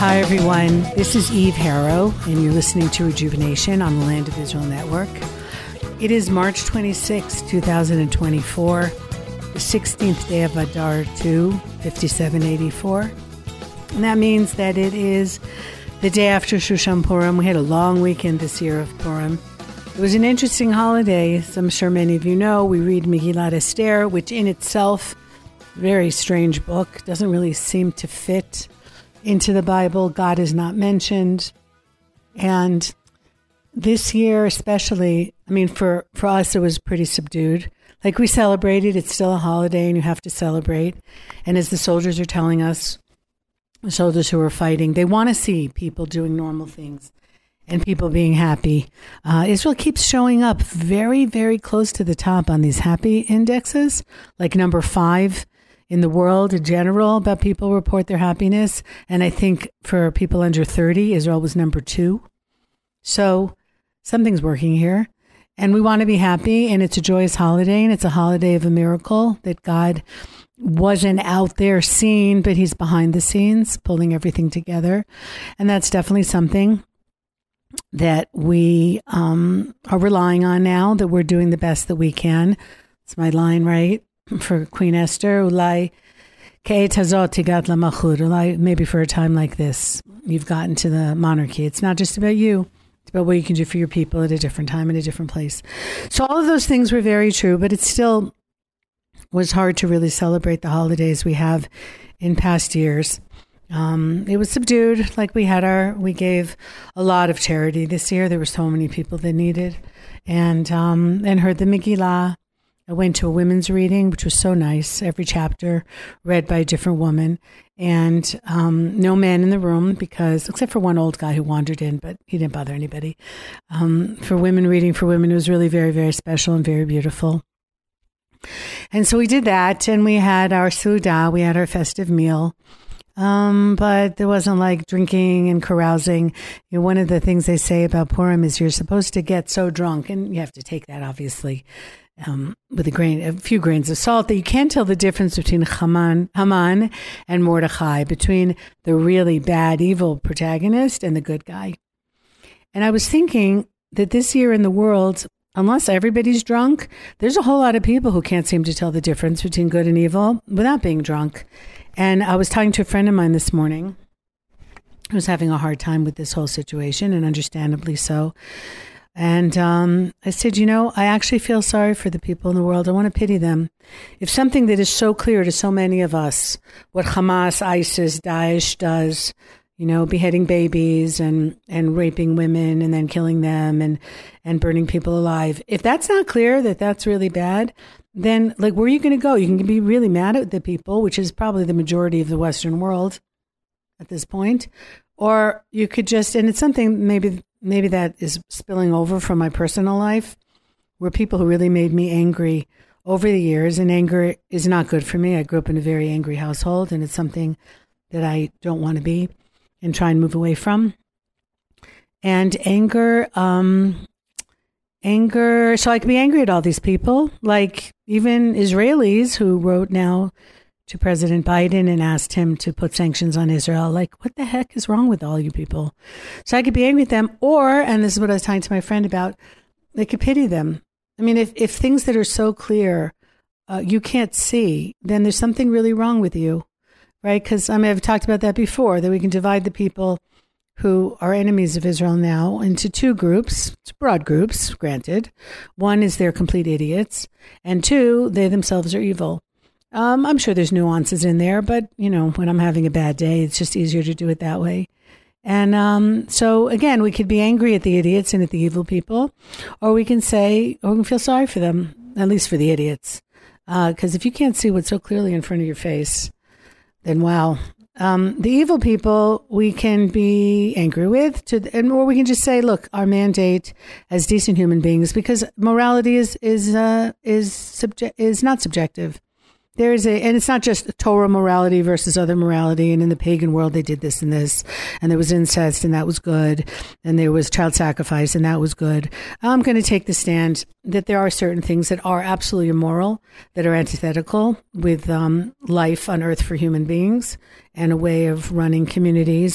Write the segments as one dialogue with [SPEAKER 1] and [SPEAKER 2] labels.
[SPEAKER 1] Hi, everyone. This is Eve Harrow, and you're listening to Rejuvenation on the Land of Israel Network. It is March 26, 2024, the 16th day of Adar 2, 5784. And that means that it is the day after Shushan Purim. We had a long weekend this year of Purim. It was an interesting holiday. As I'm sure many of you know, we read Megillat Esther, which in itself, very strange book, doesn't really seem to fit into the Bible. God is not mentioned. And this year especially, I mean, for us, it was pretty subdued. Like, we celebrated. It's still a holiday and you have to celebrate. And as the soldiers are telling us, the soldiers who are fighting, they want to see people doing normal things and people being happy. Israel keeps showing up very, very close to the top on these happy indexes, like number 5 in the world in general about people report their happiness. And I think for people under 30, Israel was number 2. So something's working here. And we want to be happy, and it's a joyous holiday, and it's a holiday of a miracle that God wasn't out there seen, but he's behind the scenes pulling everything together. And that's definitely something that we are relying on now, that we're doing the best that we can. It's my line, right? For Queen Esther, Ulai K'et hazot tigat lamachut. Ulai, maybe for a time like this, you've gotten to the monarchy. It's not just about you. It's about what you can do for your people at a different time, in a different place. So all of those things were very true, but it still was hard to really celebrate the holidays we have in past years. It was subdued. Like, we gave a lot of charity this year. There were so many people that needed, and heard the Megillah. I went to a women's reading, which was so nice. Every chapter read by a different woman, and no man in the room, because except for one old guy who wandered in, but he didn't bother anybody. For women, reading for women, it was really very, very special and very beautiful. And so we did that, and we had our Suda, we had our festive meal. But there wasn't like drinking and carousing. You know, one of the things they say about Purim is you're supposed to get so drunk, and you have to take that obviously with a few grains of salt, that you can't tell the difference between Haman and Mordechai, between the really bad, evil protagonist and the good guy. And I was thinking that this year in the world, unless everybody's drunk, there's a whole lot of people who can't seem to tell the difference between good and evil without being drunk. And I was talking to a friend of mine this morning who was having a hard time with this whole situation, and understandably so. And I said, I actually feel sorry for the people in the world. I want to pity them. If something that is so clear to so many of us, what Hamas, ISIS, Daesh does, beheading babies and raping women and then killing them and burning people alive, if that's not clear that that's really bad, then where are you going to go? You can be really mad at the people, which is probably the majority of the Western world at this point. Or you could just, and it's something maybe that is spilling over from my personal life, where people who really made me angry over the years, and anger is not good for me. I grew up in a very angry household, and it's something that I don't want to be and try and move away from. And anger, so I can be angry at all these people, like even Israelis who wrote now to President Biden and asked him to put sanctions on Israel. Like, what the heck is wrong with all you people? So I could be angry at them, or, and this is what I was talking to my friend about, I could pity them. I mean, if things that are so clear you can't see, then there's something really wrong with you, right? Because I've talked about that before, that we can divide the people who are enemies of Israel now into 2 groups. It's broad groups, granted. One is they're complete idiots, and 2, they themselves are evil. I'm sure there's nuances in there, but, when I'm having a bad day, it's just easier to do it that way. And so, again, we could be angry at the idiots and at the evil people, or we can feel sorry for them, at least for the idiots. Because if you can't see what's so clearly in front of your face, then wow. The evil people we can be angry with, or we can just say, look, our mandate as decent human beings, because morality is not subjective. And it's not just Torah morality versus other morality. And in the pagan world, they did this and this, and there was incest, and that was good. And there was child sacrifice, and that was good. I'm going to take the stand that there are certain things that are absolutely immoral, that are antithetical with life on earth for human beings and a way of running communities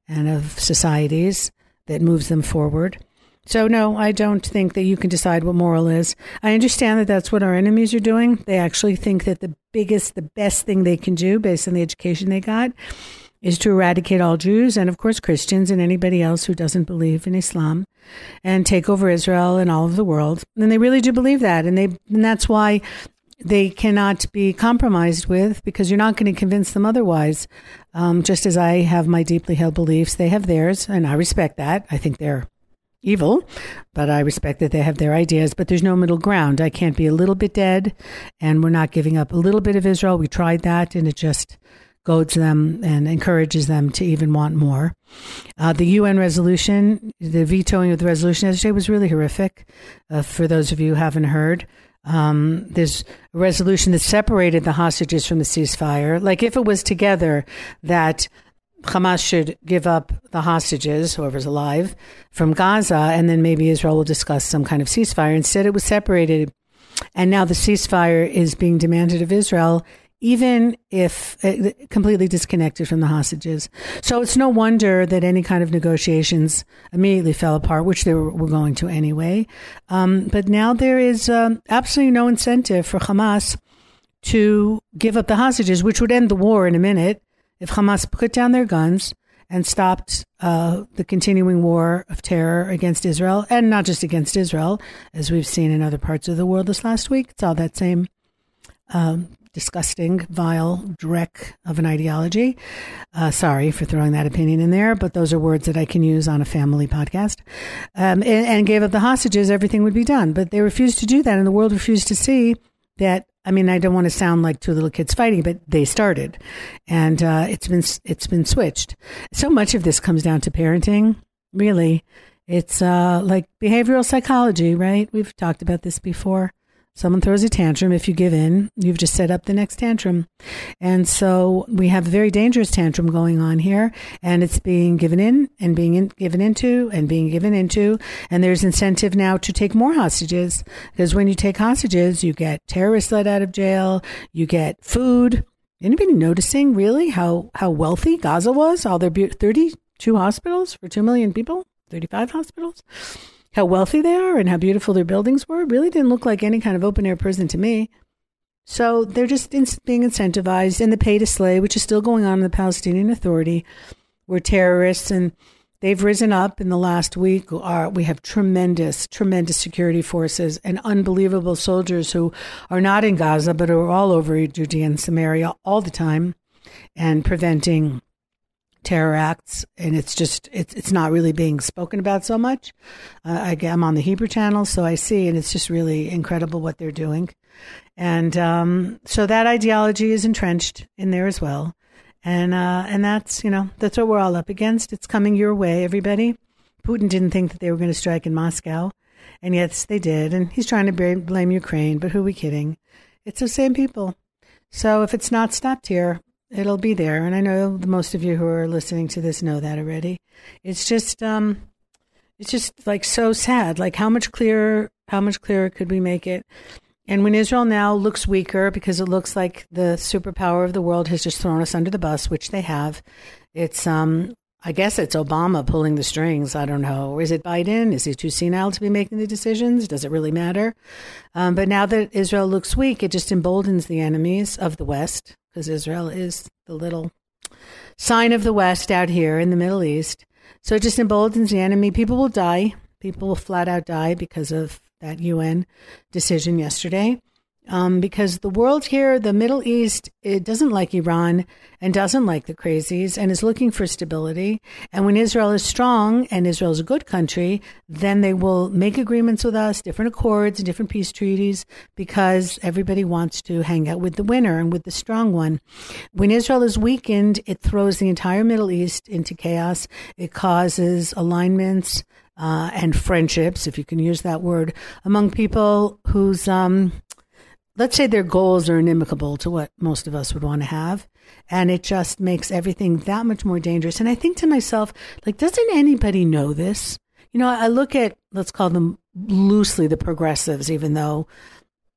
[SPEAKER 1] and of societies that moves them forward. So no, I don't think that you can decide what moral is. I understand that that's what our enemies are doing. They actually think that the best thing they can do based on the education they got is to eradicate all Jews and, of course, Christians and anybody else who doesn't believe in Islam and take over Israel and all of the world. And they really do believe that. And that's why they cannot be compromised with, because you're not going to convince them otherwise. Just as I have my deeply held beliefs, they have theirs, and I respect that. I think they're evil, but I respect that they have their ideas, but there's no middle ground. I can't be a little bit dead, and we're not giving up a little bit of Israel. We tried that, and it just goads them and encourages them to even want more. The UN resolution, the vetoing of the resolution yesterday was really horrific. For those of you who haven't heard, there's a resolution that separated the hostages from the ceasefire. Like if it was together that Hamas should give up the hostages, whoever's alive, from Gaza, and then maybe Israel will discuss some kind of ceasefire. Instead, it was separated. And now the ceasefire is being demanded of Israel, even if completely disconnected from the hostages. So it's no wonder that any kind of negotiations immediately fell apart, which they were going to anyway. But now there is absolutely no incentive for Hamas to give up the hostages, which would end the war in a minute if Hamas put down their guns and stopped the continuing war of terror against Israel, and not just against Israel, as we've seen in other parts of the world this last week. It's all that same disgusting, vile dreck of an ideology. Sorry for throwing that opinion in there, but those are words that I can use on a family podcast. And gave up the hostages, everything would be done. But they refused to do that, and the world refused to see that. I mean, I don't want to sound like two little kids fighting, but they started, and it's been switched. So much of this comes down to parenting. Really, it's like behavioral psychology, right? We've talked about this before. Someone throws a tantrum. If you give in, you've just set up the next tantrum. And so we have a very dangerous tantrum going on here, and it's being given in and being given into and being given into. And there's incentive now to take more hostages, because when you take hostages, you get terrorists let out of jail, you get food. Anybody noticing really how wealthy Gaza was? All their 32 hospitals for 2 million people, 35 hospitals. How wealthy they are and how beautiful their buildings were. It really didn't look like any kind of open-air prison to me. So they're just being incentivized. And the pay to slay, which is still going on in the Palestinian Authority, were terrorists. And they've risen up in the last week. We have tremendous, tremendous security forces and unbelievable soldiers who are not in Gaza, but are all over Judea and Samaria all the time and preventing terror acts, and it's not really being spoken about so much. I'm on the Hebrew channel, so I see, and it's just really incredible what they're doing. And so that ideology is entrenched in there as well. And that's what we're all up against. It's coming your way, everybody. Putin didn't think that they were going to strike in Moscow, and yes, they did. And he's trying to blame Ukraine, but who are we kidding? It's the same people. So if it's not stopped here, it'll be there. And I know most of you who are listening to this know that already. It's just like so sad. Like how much clearer could we make it? And when Israel now looks weaker because it looks like the superpower of the world has just thrown us under the bus, which they have, it's, I guess it's Obama pulling the strings. I don't know. Or is it Biden? Is he too senile to be making the decisions? Does it really matter? But now that Israel looks weak, it just emboldens the enemies of the West, because Israel is the little sign of the West out here in the Middle East. So it just emboldens the enemy. People will die. People will flat out die because of that UN decision yesterday. Because the world here, the Middle East, it doesn't like Iran and doesn't like the crazies and is looking for stability. And when Israel is strong and Israel is a good country, then they will make agreements with us, different accords and different peace treaties, because everybody wants to hang out with the winner and with the strong one. When Israel is weakened, it throws the entire Middle East into chaos. It causes alignments and friendships, if you can use that word, among people whose let's say their goals are inimical to what most of us would want to have. And it just makes everything that much more dangerous. And I think to myself, like, doesn't anybody know this? I look at, let's call them loosely the progressives, even though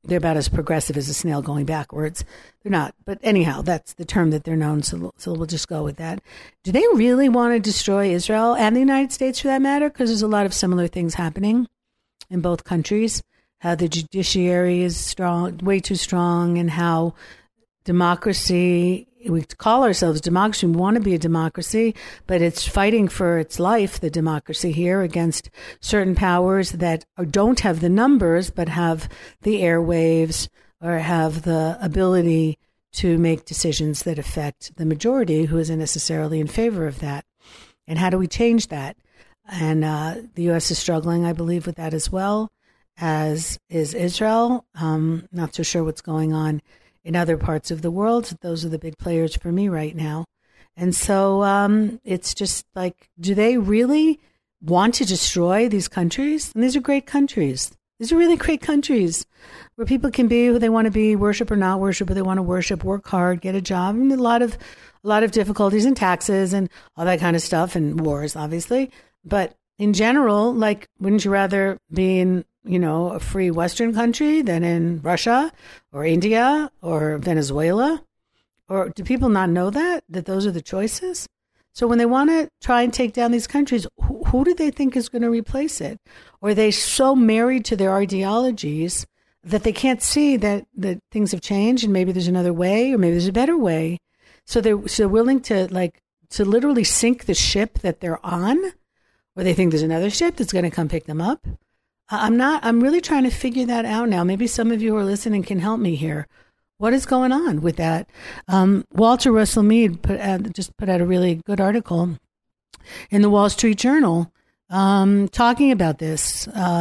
[SPEAKER 1] they're about as progressive as a snail going backwards. They're not. But anyhow, that's the term that they're known. So we'll just go with that. Do they really want to destroy Israel and the United States for that matter? Because there's a lot of similar things happening in both countries. How the judiciary is strong, way too strong, and how democracy, we call ourselves democracy, we want to be a democracy, but it's fighting for its life, the democracy here, against certain powers that don't have the numbers, but have the airwaves or have the ability to make decisions that affect the majority who isn't necessarily in favor of that. And how do we change that? And the U.S. is struggling, I believe, with that as well, as is Israel. Not so sure what's going on in other parts of the world. Those are the big players for me right now. And so it's just like, do they really want to destroy these countries? And these are great countries. These are really great countries where people can be who they want to be, worship or not worship, but they want to worship, work hard, get a job. I mean, a lot of difficulties and taxes and all that kind of stuff, and wars, obviously. But in general, like, wouldn't you rather be in, a free Western country than in Russia or India or Venezuela? Or do people not know that those are the choices? So when they want to try and take down these countries, who do they think is going to replace it? Or are they so married to their ideologies that they can't see that things have changed and maybe there's another way or maybe there's a better way? So they're willing to literally sink the ship that they're on, or they think there's another ship that's going to come pick them up. I'm really trying to figure that out now. Maybe some of you who are listening can help me here. What is going on with that? Walter Russell Mead just put out a really good article in the Wall Street Journal talking about this.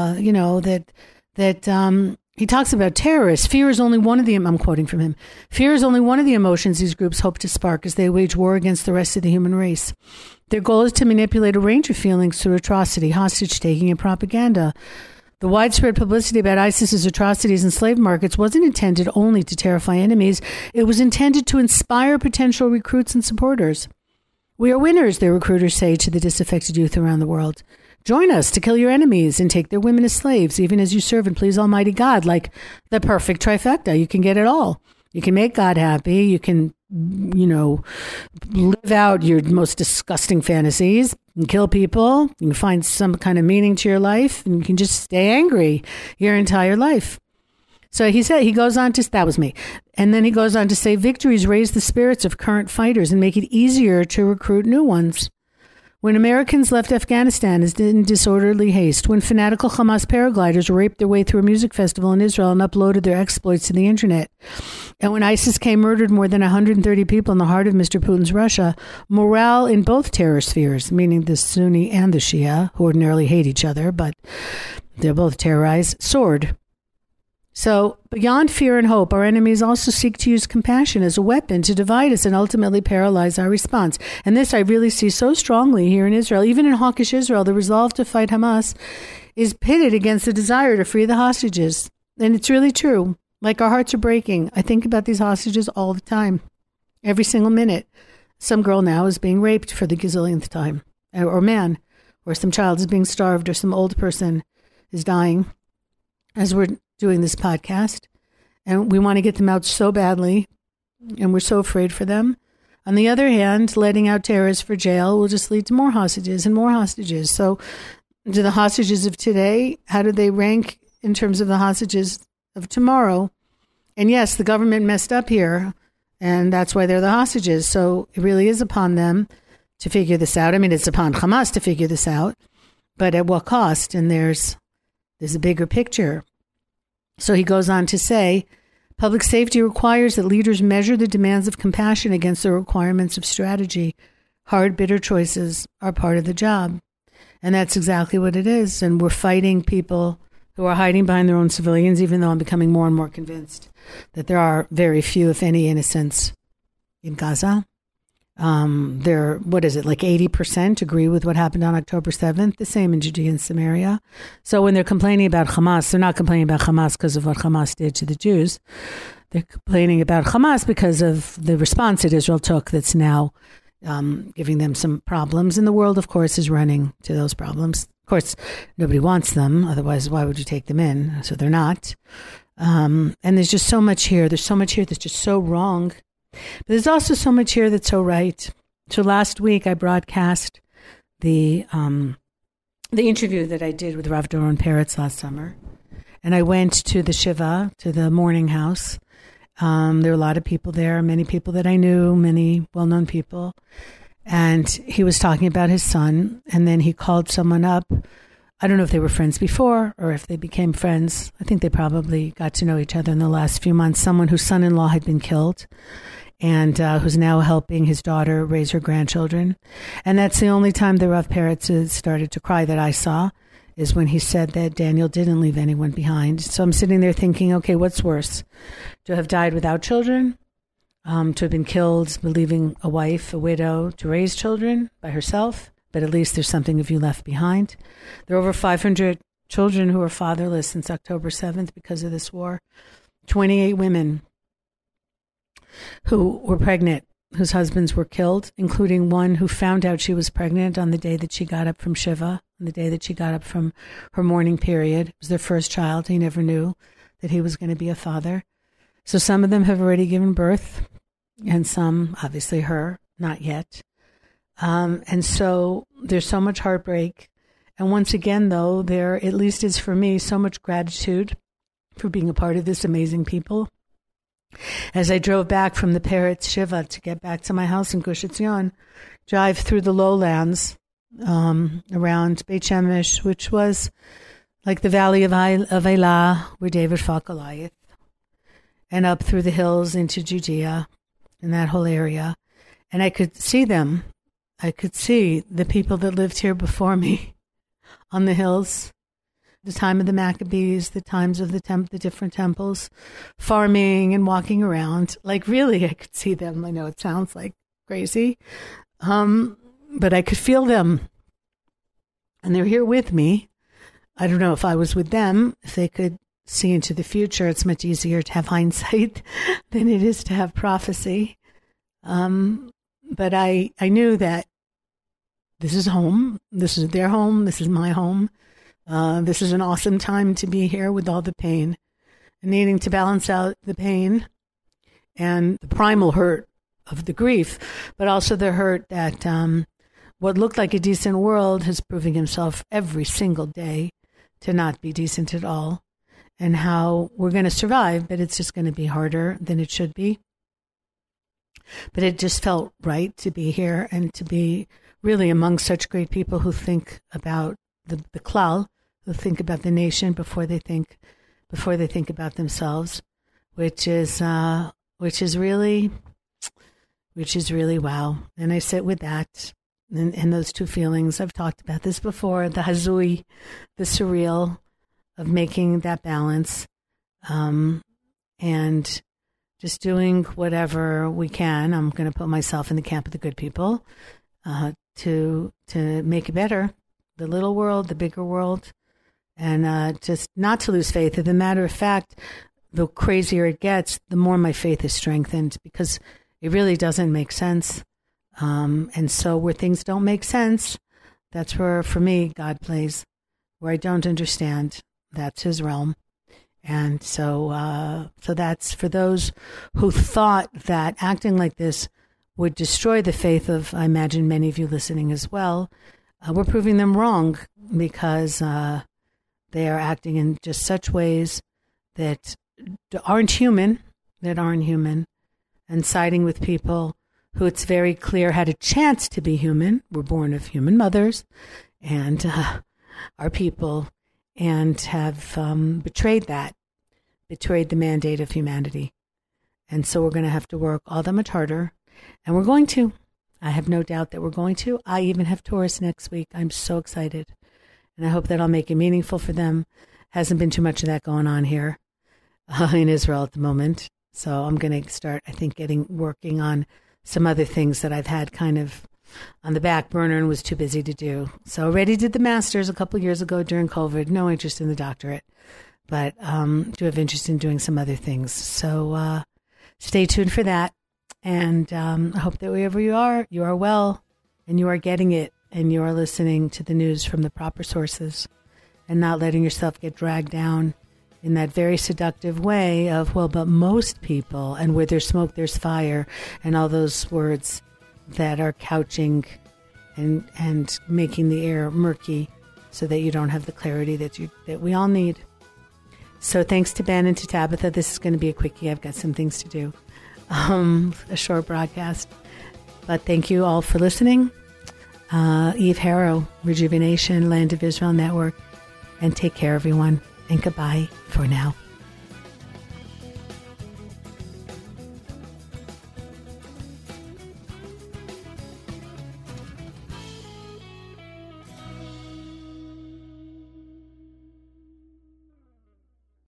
[SPEAKER 1] He talks about terrorists. Fear is only one of the, I'm quoting from him, fear is only one of the emotions these groups hope to spark as they wage war against the rest of the human race. Their goal is to manipulate a range of feelings through atrocity, hostage-taking, and propaganda. The widespread publicity about ISIS's atrocities in slave markets wasn't intended only to terrify enemies. It was intended to inspire potential recruits and supporters. We are winners, their recruiters say to the disaffected youth around the world. Join us to kill your enemies and take their women as slaves, even as you serve and please Almighty God, like the perfect trifecta. You can get it all. You can make God happy. You can, live out your most disgusting fantasies and kill people. You can find some kind of meaning to your life, and you can just stay angry your entire life. So he goes on to, that was me. And then he goes on to say, victories raise the spirits of current fighters and make it easier to recruit new ones. When Americans left Afghanistan in disorderly haste, when fanatical Hamas paragliders raped their way through a music festival in Israel and uploaded their exploits to the internet, and when ISIS murdered more than 130 people in the heart of Mr. Putin's Russia, morale in both terror spheres, meaning the Sunni and the Shia, who ordinarily hate each other, but they're both terrorized, soared. So, beyond fear and hope, our enemies also seek to use compassion as a weapon to divide us and ultimately paralyze our response. And this I really see so strongly here in Israel. Even in hawkish Israel, the resolve to fight Hamas is pitted against the desire to free the hostages. And it's really true. Like, our hearts are breaking. I think about these hostages all the time, every single minute. Some girl now is being raped for the gazillionth time, or man, or some child is being starved, or some old person is dying as we're doing this podcast, and we want to get them out so badly, and we're so afraid for them. On the other hand, letting out terrorists for jail will just lead to more hostages and more hostages. So do the hostages of today, how do they rank in terms of the hostages of tomorrow? And yes, the government messed up here, and that's why they're the hostages. So it really is upon them to figure this out. I mean, it's upon Hamas to figure this out, but at what cost? And there's a bigger picture. So he goes on to say, public safety requires that leaders measure the demands of compassion against the requirements of strategy. Hard, bitter choices are part of the job. And that's exactly what it is. And we're fighting people who are hiding behind their own civilians, even though I'm becoming more and more convinced that there are very few, if any, innocents in Gaza. They're, like 80% agree with what happened on October 7th, the same in Judea and Samaria. So when they're complaining about Hamas, they're not complaining about Hamas because of what Hamas did to the Jews. They're complaining about Hamas because of the response that Israel took that's now giving them some problems. And the world, of course, is running to those problems. Of course, nobody wants them. Otherwise, why would you take them in? So they're not. And there's just so much here. There's so much here that's just so wrong. But there's also so much here that's so right. So last week I broadcast the interview that I did with Rav Doron Peretz last summer. And I went to the Shiva, to the mourning house. There were a lot of people there, many people that I knew, many well-known people. And he was talking about his son. And then he called someone up. I don't know if they were friends before or if they became friends. I think they probably got to know each other in the last few months. Someone whose son-in-law had been killed and who's now helping his daughter raise her grandchildren. And that's the only time the Rav Peretz started to cry that I saw, is when he said that Daniel didn't leave anyone behind. So I'm sitting there thinking, okay, what's worse? To have died without children? To have been killed, leaving a wife, a widow, to raise children by herself? But at least there's something of you left behind. There are over 500 children who are fatherless since October 7th because of this war. 28 women who were pregnant, whose husbands were killed, including one who found out she was pregnant on the day that she got up from Shiva, on the day that she got up from her mourning period. It was their first child. He never knew that he was going to be a father. So some of them have already given birth, and some, obviously her, not yet. And so there's so much heartbreak. And once again, though, there at least is for me so much gratitude for being a part of this amazing people. As I drove back from the Peretz Shiva to get back to my house in Gush Etzion, drive through the lowlands around Beit Shemesh, which was like the valley of Eilah, where David fought Goliath, and up through the hills into Judea and that whole area. And I could see them. I could see the people that lived here before me on the hills, the time of the Maccabees, the times of the different temples, farming and walking around. Like, really, I could see them. I know it sounds like crazy, but I could feel them. And they're here with me. I don't know if I was with them, if they could see into the future. It's much easier to have hindsight than it is to have prophecy. But I knew that this is home. This is their home. This is my home. This is an awesome time to be here with all the pain and needing to balance out the pain and the primal hurt of the grief, but also the hurt that what looked like a decent world is proving himself every single day to not be decent at all, and how we're going to survive, but it's just going to be harder than it should be. But it just felt right to be here and to be really among such great people who think about the klal, who think about the nation before they think about themselves, which is really wow. And I sit with that and those two feelings. I've talked about this before, the hazui, the surreal of making that balance, and just doing whatever we can. I'm going to put myself in the camp of the good people, to make it better, the little world, the bigger world, and just not to lose faith. As a matter of fact, the crazier it gets, the more my faith is strengthened, because it really doesn't make sense. And so where things don't make sense, that's where, for me, God plays. Where I don't understand, that's his realm. And so that's for those who thought that acting like this would destroy the faith of, I imagine, many of you listening as well. We're proving them wrong, because they are acting in just such ways that aren't human, and siding with people who it's very clear had a chance to be human, were born of human mothers, and are people, and have betrayed the mandate of humanity. And so we're going to have to work all that much harder, and we're going to. I have no doubt that we're going to. I even have Taurus next week. I'm so excited, and I hope that I'll make it meaningful for them. Hasn't been too much of that going on here in Israel at the moment. So I'm going to start, I think, working on some other things that I've had kind of on the back burner and was too busy to do. So already did the master's a couple of years ago during COVID. No interest in the doctorate, but do have interest in doing some other things. So stay tuned for that. And I hope that wherever you are well, and you are getting it, and you are listening to the news from the proper sources, and not letting yourself get dragged down in that very seductive way of, well, but most people, and where there's smoke, there's fire, and all those words that are couching and making the air murky so that you don't have the clarity that we all need. So thanks to Ben and to Tabitha. This is going to be a quickie. I've got some things to do. A short broadcast. But thank you all for listening. Eve Harrow, Rejuvenation, Land of Israel Network. And take care, everyone. And goodbye for now.